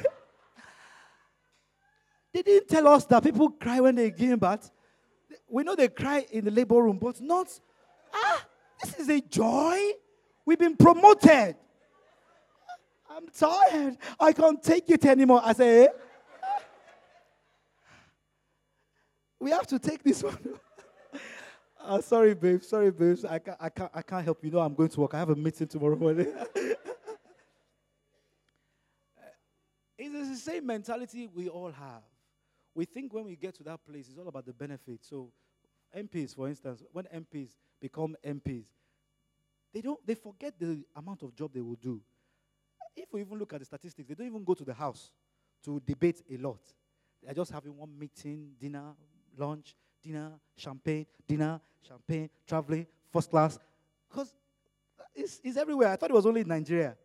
They didn't tell us that people cry when they give birth. We know they cry in the labor room, but not, ah, this is a joy. We've been promoted. I'm tired. I can't take it anymore. I say, We have to take this one. uh, sorry, babe. Sorry, babes. I can't, I, can't, I can't help you. You know I'm going to work. I have a meeting tomorrow morning. It's the same mentality we all have. We think when we get to that place, it's all about the benefit. So M Ps, for instance, when M Ps become M Ps, they don't they forget the amount of job they will do. If we even look at the statistics, they don't even go to the house to debate a lot. They're just having one meeting, dinner, lunch, dinner, champagne, dinner, champagne, traveling, first class. Because it's, it's everywhere. I thought it was only in Nigeria.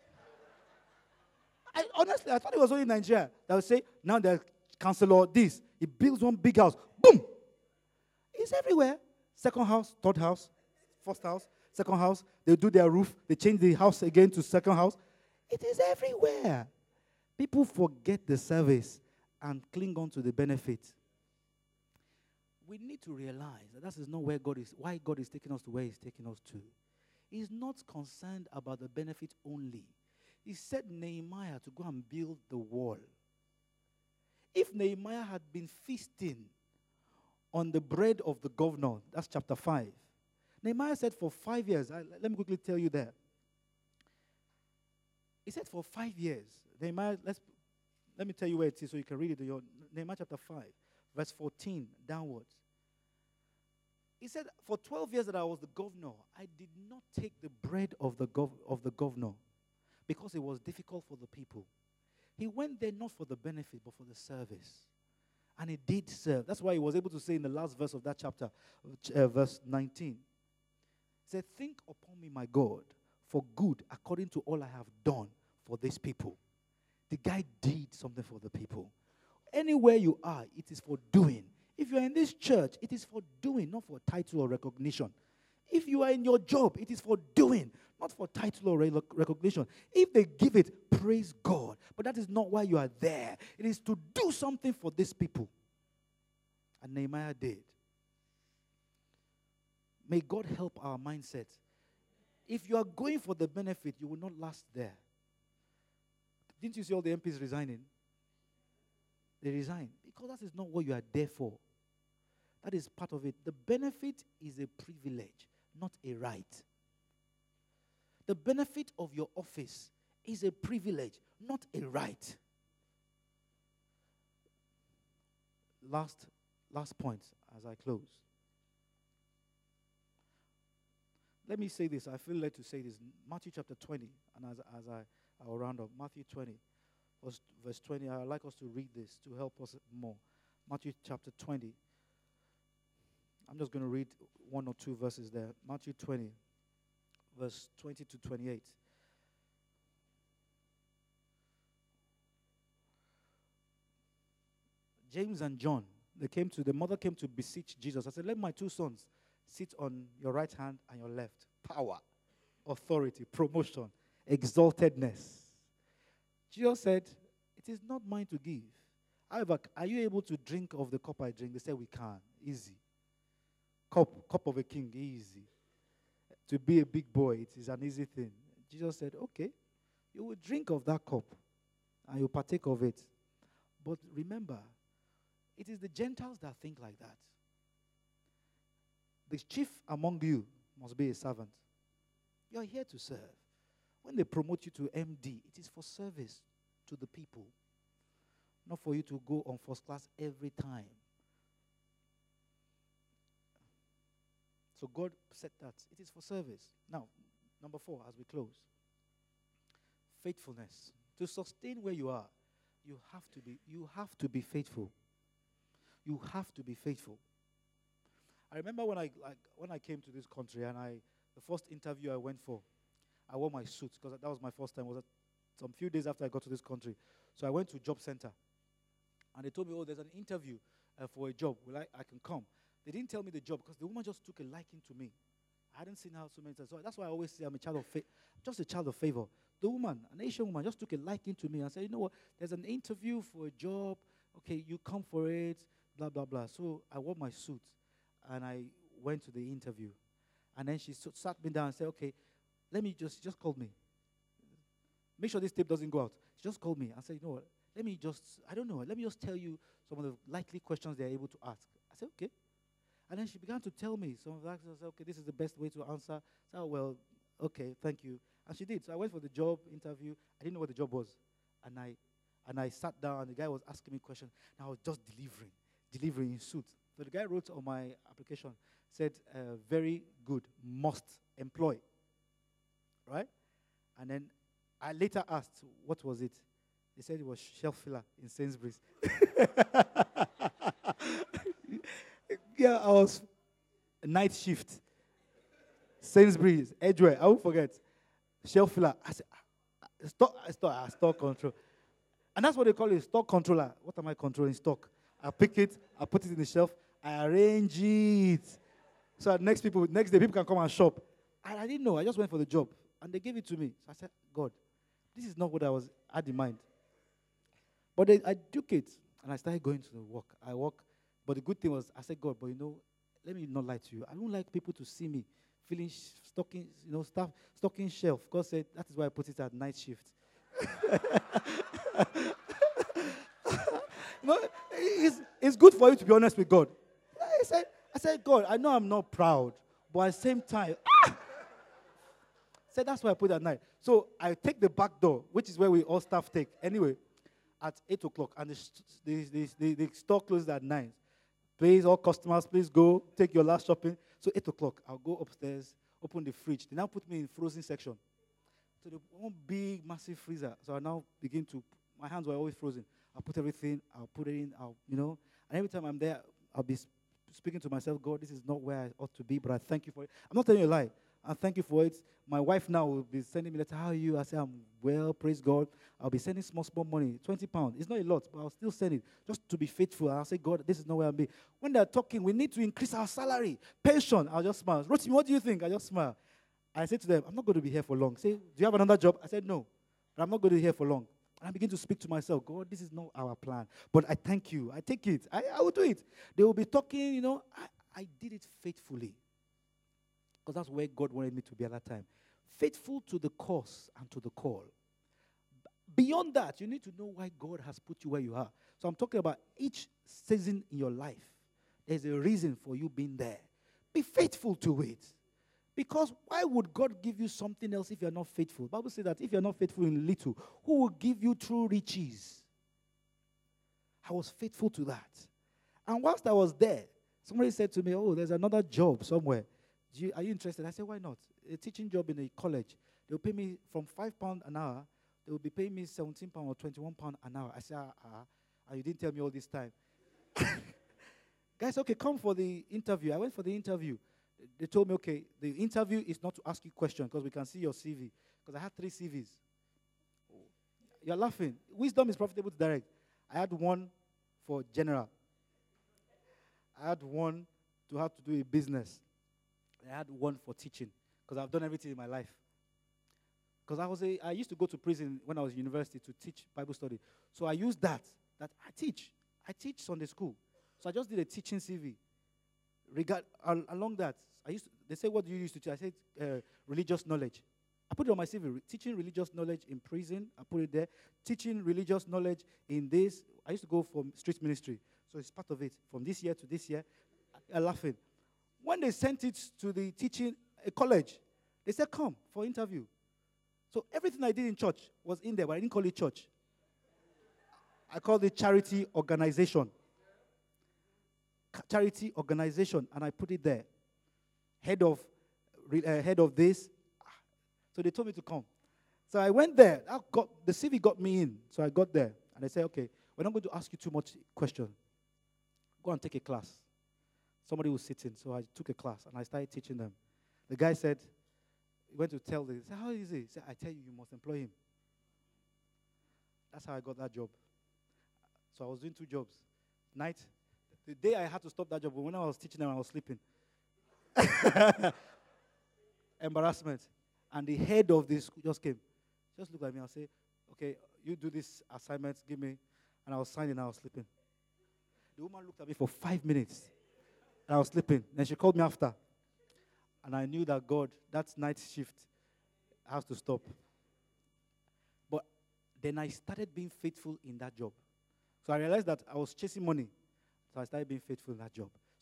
I, honestly, I thought it was only in Nigeria. They would say, now the councillor, this. He builds one big house. Boom! It's everywhere. Second house, third house, first house, second house. They do their roof. They change the house again to second house. It is everywhere. People forget the service and cling on to the benefit. We need to realize that that is not where God is, why God is taking us to where He's taking us to. He's not concerned about the benefit only. He said Nehemiah to go and build the wall. If Nehemiah had been feasting on the bread of the governor, that's chapter five. Nehemiah said for five years, I, let me quickly tell you that. He said for five years, Nehemiah, let's, let me tell you where it is so you can read it. Your, Nehemiah chapter five, verse fourteen downwards. He said, for twelve years that I was the governor, I did not take the bread of the, gov- of the governor because it was difficult for the people. He went there not for the benefit, but for the service. And he did serve. That's why he was able to say in the last verse of that chapter, uh, verse nineteen, he said, think upon me, my God, for good, according to all I have done for these people. The guy did something for the people. Anywhere you are, it is for doing. If you are in this church, it is for doing, not for title or recognition. If you are in your job, it is for doing, not for title or re- recognition. If they give it, praise God. But that is not why you are there. It is to do something for these people. And Nehemiah did. May God help our mindset. If you are going for the benefit, you will not last there. Didn't you see all the M Ps resigning? They resign because that is not what you are there for. That is part of it. The benefit is a privilege, not a right. The benefit of your office is a privilege, not a right. Last, last point as I close. Let me say this. I feel led to say this. Matthew chapter twenty, and as, as I, I will round up. Matthew twenty, verse, verse twenty. I would like us to read this to help us more. Matthew chapter twenty. I'm just going to read one or two verses there. Matthew twenty, verse twenty to twenty-eight. James and John, they came to, the mother came to beseech Jesus. I said, let my two sons sit on your right hand and your left. Power, authority, promotion, exaltedness. Jesus said, it is not mine to give. However, are you able to drink of the cup I drink? They said, we can. Easy. Cup, cup of a king, easy. To be a big boy, it is an easy thing. Jesus said, okay, you will drink of that cup and you partake of it. But remember, it is the Gentiles that think like that. The chief among you must be a servant. You are here to serve. When they promote you to M D, it is for service to the people, not for you to go on first class every time. So God said that. It is for service. Now, number four, as we close. Faithfulness. To sustain where you are, you have to be, you have to be faithful. You have to be faithful. I remember when I like, when I came to this country and I the first interview I went for, I wore my suit because that was my first time. It was some few days after I got to this country. So I went to job center. And they told me, oh, there's an interview uh, for a job. Will I, I can come. They didn't tell me the job because the woman just took a liking to me. I hadn't seen her so many times. So that's why I always say I'm a child of faith, just a child of favor. The woman, an Asian woman, just took a liking to me and said, you know what, there's an interview for a job. Okay, you come for it, blah, blah, blah. So I wore my suit and I went to the interview. And then she so, sat me down and said, okay, let me just, she just called me. Make sure this tape doesn't go out. She just called me and said, you know what, let me just, I don't know, let me just tell you some of the likely questions they're able to ask. I said, okay. And then she began to tell me some of that. I said, okay, this is the best way to answer. I said, oh, well, okay, thank you. And she did. So I went for the job interview. I didn't know what the job was. And I and I sat down, and the guy was asking me questions. And I was just delivering, delivering in suit. So the guy wrote on my application, said, uh, very good, must employ. Right? And then I later asked, what was it? He said it was shelf filler in Sainsbury's. Yeah, I was night shift. Sainsbury's, Edgeware, I won't forget. Shelf filler. I said, ah, stock, stock, ah, stock control. And that's what they call it, stock controller. What am I controlling? Stock. I pick it, I put it in the shelf, I arrange it. So that next people, next day, people can come and shop. And I didn't know. I just went for the job. And they gave it to me. So I said, God, this is not what I was had in mind. But they, I took it, and I started going to the work. I work. But the good thing was, I said, God, but you know, let me not lie to you. I don't like people to see me feeling sh- stocking, you know, stuff, stocking shelf. God said, that is why I put it at night shift. No, it's, it's good for you to be honest with God. I said, I said, God, I know I'm not proud, but at the same time, ah! I said, that's why I put it at night. So I take the back door, which is where we all staff take. Anyway, at eight o'clock, and the, the, the, the, the store closes at nine. Please, all customers, please go, take your last shopping. So eight o'clock, I'll go upstairs, open the fridge. They now put me in frozen section. So the one big, massive freezer. So I now begin to, my hands were always frozen. I'll put everything, I'll put it in, I'll, you know. And every time I'm there, I'll be sp- speaking to myself, God, this is not where I ought to be, but I thank you for it. I'm not telling you a lie. I thank you for it. My wife now will be sending me letter, how are you? I say, I'm well, praise God. I'll be sending small, small money, twenty pounds. It's not a lot, but I'll still send it just to be faithful. I'll say, God, this is not where I'll be. When they're talking, we need to increase our salary, pension. I'll just smile. Rotimi, what do you think? I just smile. I say to them, I'm not going to be here for long. Say, do you have another job? I said, no, but I'm not going to be here for long. And I begin to speak to myself, God, this is not our plan. But I thank you. I take it. I, I will do it. They will be talking, you know. I, I did it faithfully. Because that's where God wanted me to be at that time. Faithful to the cause and to the call. Beyond that, you need to know why God has put you where you are. So I'm talking about each season in your life. There's a reason for you being there. Be faithful to it. Because why would God give you something else if you're not faithful? The Bible says that if you're not faithful in little, who will give you true riches? I was faithful to that. And whilst I was there, somebody said to me, oh, there's another job somewhere. Do you, are you interested? I said, why not? A teaching job in a college. They'll pay me from five pounds an hour. They will be paying me seventeen pounds or twenty-one pounds an hour. I said, ah, ah, ah, you didn't tell me all this time. Guys, okay, come for the interview. I went for the interview. They told me, okay, the interview is not to ask you questions because we can see your C V. Because I had three C Vs. You're laughing. Wisdom is profitable to direct. I had one for general. I had one to have to do a business. I had one for teaching because I've done everything in my life. Because I was a, I used to go to prison when I was in university to teach Bible study. So I used that, that I teach. I teach Sunday school. So I just did a teaching C V. Regard, al- along that, I used to, they say, what do you used to teach? I said, uh, religious knowledge. I put it on my C V. Re- teaching religious knowledge in prison. I put it there. Teaching religious knowledge in this. I used to go for street ministry. So it's part of it. From this year to this year, I, I laughing. When they sent it to the teaching uh, college, they said, come for interview. So everything I did in church was in there, but I didn't call it church. I called it charity organization. Charity organization, and I put it there. Head of, uh, head of this. So they told me to come. So I went there. I got, the C V got me in. So I got there, and they said, okay, we're not going to ask you too much questions. Go and take a class. Somebody was sitting, so I took a class, and I started teaching them. The guy said, he went to tell them, he said, how is it? He said, I tell you, you must employ him. That's how I got that job. So I was doing two jobs. Night. The day I had to stop that job, but when I was teaching them, I was sleeping. Embarrassment. And the head of this just came. Just looked at me and said, okay, you do this assignment, give me. And I was signing and I was sleeping. The woman looked at me for five minutes. And I was sleeping. Then she called me after. And I knew that God, that night shift has to stop. But then I started being faithful in that job. So I realized that I was chasing money. So I started being faithful in that job.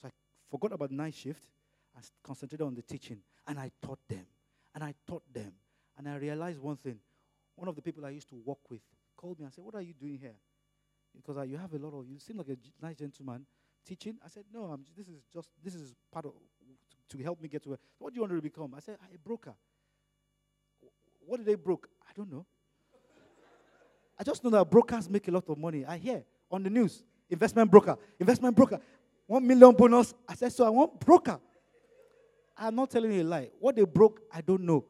forgot about night shift. I concentrated on the teaching. And I taught them. And I taught them. And I realized one thing. One of the people I used to work with called me and said, what are you doing here? Because uh, you have a lot of, you seem like a g- nice gentleman teaching. I said, no, I'm, this is just, this is part of, to, to help me get to where. What do you want to become? I said, a broker. What did they broke? I don't know. I just know that brokers make a lot of money. I hear on the news, investment broker, investment broker, one million bonus. I said, so I want broker. I'm not telling you a lie. What they broke, I don't know.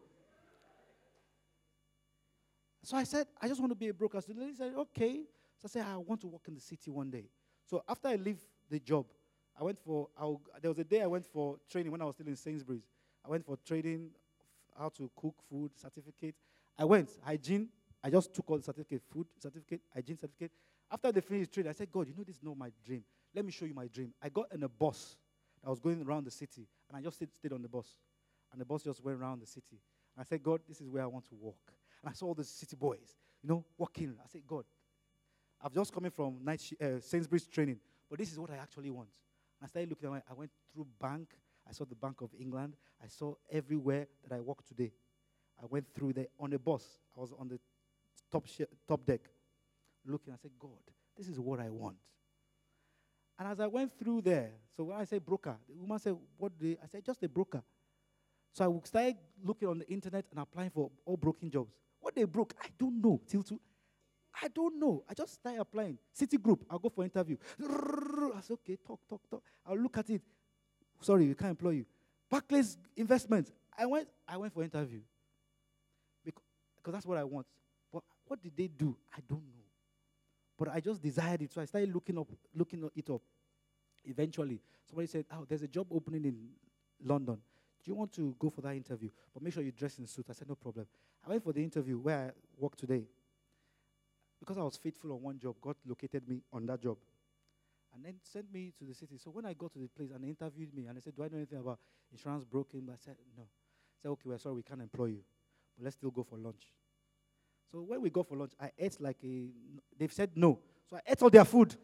So I said, I just want to be a broker. So the lady said, okay. So I said, I want to work in the city one day. So after I leave the job, I went for, I'll, there was a day I went for training when I was still in Sainsbury's. I went for training, how to cook food, certificate. I went, hygiene. I just took all the certificate, food certificate, hygiene certificate. After they finished training, I said, God, you know this is not my dream. Let me show you my dream. I got in a bus. I was going around the city, and I just stayed, stayed on the bus. And the bus just went around the city. And I said, God, this is where I want to walk. And I saw all the city boys, you know, walking. I said, God, I've just coming from night sh- uh, Sainsbury's training, but this is what I actually want. And I started looking around. I went through bank. I saw the Bank of England. I saw everywhere that I walk today. I went through there on a bus. I was on the top sh- top deck looking. I said, God, this is what I want. And as I went through there, so when I say broker, the woman said, what do you? I said, just a broker. So I started looking on the internet and applying for all broking jobs. What they broke, I don't know. Till to, I don't know. I just started applying. Citigroup, I'll go for interview. I said, okay, talk, talk, talk. I'll look at it. Sorry, we can't employ you. Barclays Investments. I went, I went for interview. Because, because that's what I want. But what did they do? I don't know. But I just desired it, so I started looking up, looking it up. Eventually, somebody said, oh, there's a job opening in London. Do you want to go for that interview? But make sure you dress in a suit. I said, no problem. I went for the interview where I work today. Because I was faithful on one job, God located me on that job. And then sent me to the city. So when I got to the place and they interviewed me, and they said, do I know anything about insurance broking? I said, no. I said, okay, we're sorry, we can't employ you. But let's still go for lunch. So when we go for lunch, I ate like a, they've said no. So I ate all their food.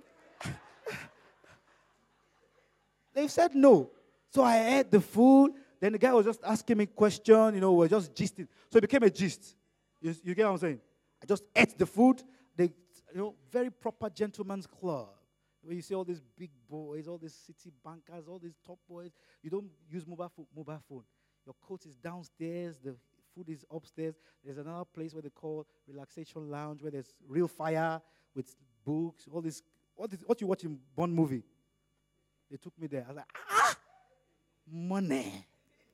They've said no. So I ate the food. Then the guy was just asking me questions, you know, we're just gisting. So it became a gist. You, you get what I'm saying? I just ate the food. They, you know, very proper gentleman's club. Where you see all these big boys, all these city bankers, all these top boys. You don't use mobile phone. Mobile phone. Your coat is downstairs. The food is upstairs. There's another place where they call relaxation lounge, where there's real fire with books. All this, what, is, what you watch in Bond movie. They took me there. I was like, ah, money.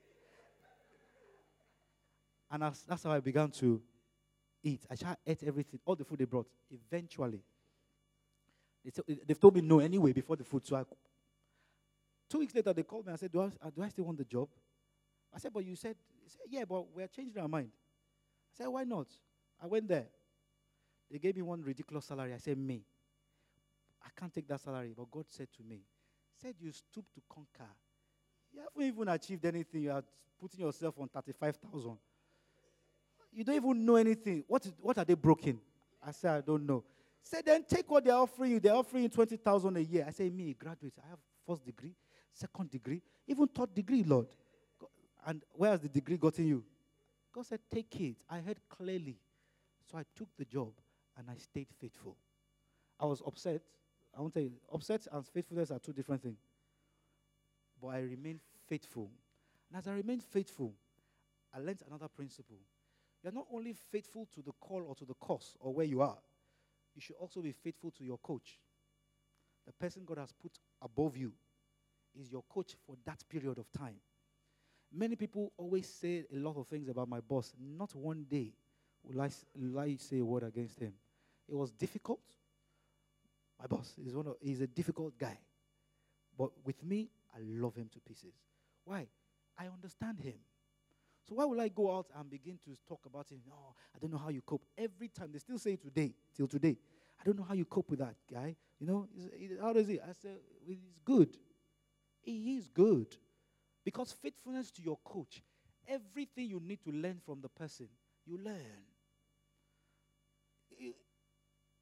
And that's, that's how I began to eat. I just ate everything, all the food they brought. Eventually, they t- they've told me no anyway before the food. So I, two weeks later, they called me and said, do I, do I still want the job? I said, but you said, said, yeah, but we're changing our mind. I said, why not? I went there. They gave me one ridiculous salary. I said, me. I can't take that salary. But God said to me, said you stoop to conquer. You haven't even achieved anything. You are putting yourself on thirty-five thousand. You don't even know anything. What, is, what are they broken? I said, I don't know. Said, then take what they're offering you. They're offering you twenty thousand a year. I say, me, graduate. I have first degree, second degree, even third degree, Lord. And where has the degree gotten you? God said, take it. I heard clearly. So I took the job and I stayed faithful. I was upset. I won't tell you, upset and faithfulness are two different things. But I remained faithful. And as I remained faithful, I learned another principle. You're not only faithful to the call or to the course or where you are, you should also be faithful to your coach. The person God has put above you is your coach for that period of time. Many people always say a lot of things about my boss. Not one day will I, will I say a word against him. It was difficult. My boss is one of, he's a difficult guy. But with me, I love him to pieces. Why? I understand him. So why will I go out and begin to talk about him? Oh, I don't know how you cope. Every time, they still say today, till today, I don't know how you cope with that guy. You know, how does he? I said, he's good. He is good. Because faithfulness to your coach, everything you need to learn from the person, you learn.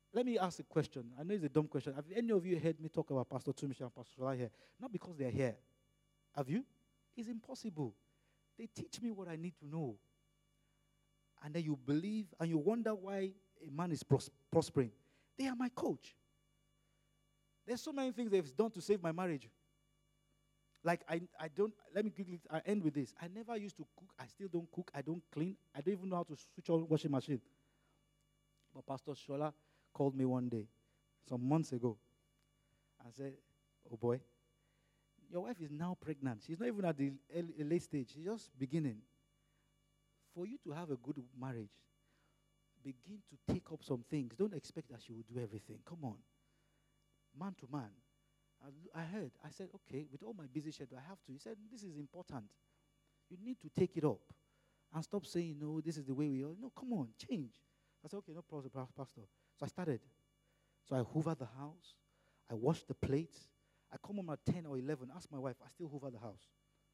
let me ask a question. I know it's a dumb question. Have any of you heard me talk about Pastor Tumisha and Pastor Shola here? Not because they're here. Have you? It's impossible. They teach me what I need to know. And then you believe and you wonder why a man is pros- prospering. They are my coach. There's so many things they've done to save my marriage. Like, I, I don't, let me quickly, I end with this. I never used to cook. I still don't cook. I don't clean. I don't even know how to switch on washing machine. But Pastor Shola called me one day, some months ago, and said, oh boy, your wife is now pregnant. She's not even at the late stage. She's just beginning. For you to have a good marriage, begin to take up some things. Don't expect that she will do everything. Come on. Man to man. I, I heard. I said, okay, with all my busy schedule, I have to. He said, this is important. You need to take it up. And stop saying, no, this is the way we are. No, come on, change. I said, okay, no problem, Pastor. So I started. So I hoovered the house. I washed the plates. I come home at ten or eleven, ask my wife, I still hoover the house.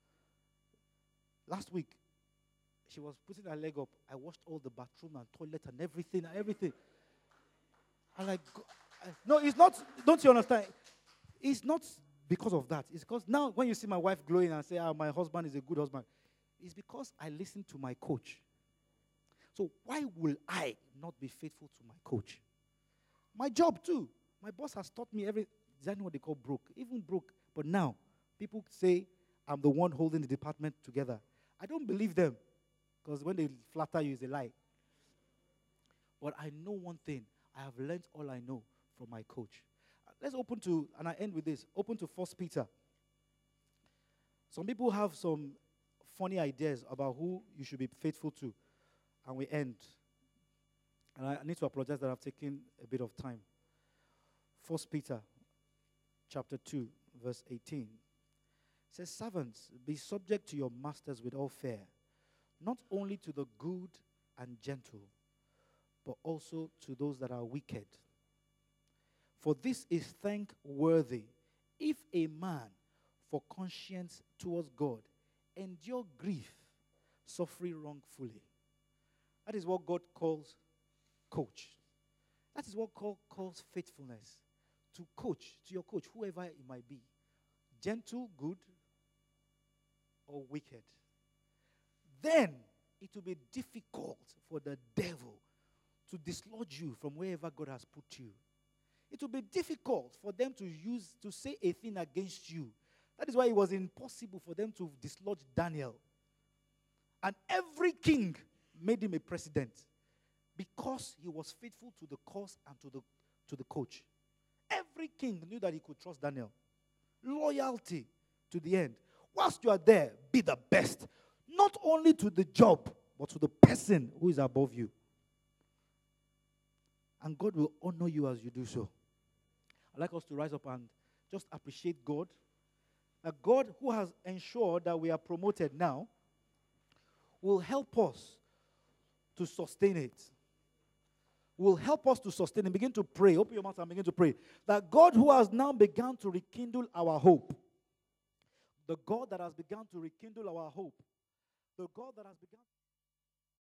Last week, she was putting her leg up. I washed all the bathroom and toilet and everything and everything. I'm like, I, no, it's not, don't you understand? It's not because of that. It's because now when you see my wife glowing and say, ah, my husband is a good husband, it's because I listen to my coach. So why will I not be faithful to my coach? My job too. My boss has taught me every, is that what they call broke? Even broke. But now, people say I'm the one holding the department together. I don't believe them. Because when they flatter you, it's a lie. But I know one thing. I have learned all I know from my coach. Let's open to, and I end with this, open to First Peter. Some people have some funny ideas about who you should be faithful to. And we end. And I need to apologize that I've taken a bit of time. First Peter chapter two, verse eighteen. It says, servants, be subject to your masters with all fear, not only to the good and gentle, but also to those that are wicked. For this is thankworthy, if a man, for conscience towards God, endure grief, suffering wrongfully. That is what God calls coach. That is what God calls faithfulness. To coach, to your coach, whoever it might be. Gentle, good, or wicked. Then it will be difficult for the devil to dislodge you from wherever God has put you. It will be difficult for them to use, to say a thing against you. That is why it was impossible for them to dislodge Daniel. And every king made him a president because he was faithful to the cause and to the, to the coach. Every king knew that he could trust Daniel. Loyalty to the end. Whilst you are there, be the best. Not only to the job, but to the person who is above you. And God will honor you as you do so. I'd like us to rise up and just appreciate God. That God, who has ensured that we are promoted now, will help us to sustain it. Will help us to sustain and begin to pray. Open your mouth and begin to pray. That God who has now begun to rekindle our hope, the God that has begun to rekindle our hope, the God that has begun